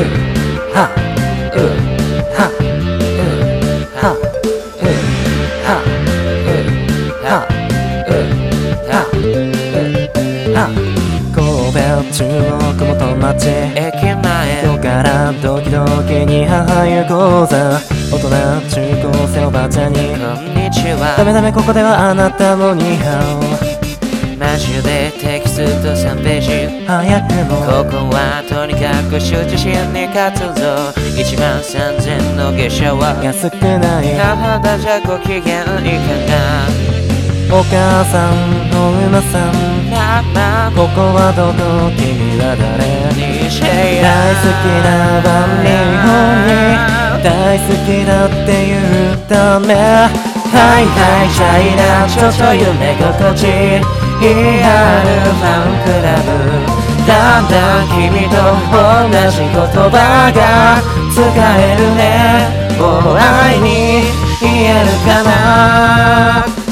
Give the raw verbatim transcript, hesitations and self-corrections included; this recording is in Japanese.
はうはうはうはうはうはうは神戸中国元町駅前今日からドキドキに母湯講座大人中高生おばあちゃんにこんにちはダメダメここではあなたもニーハマジでテキストさんページオ早くもここはとにかく羞恥心に勝つぞいちまんさんぜんの下車は安くない母だじゃご機嫌いかがお母さんお馬さんママここはどこ君は誰にシェイ大好きな晩日本に大好きだって言うためはいはいシャイなちょっと夢心地言い張るファンクラブだんだん君と同じ言葉が使えるねもう愛に言えるかな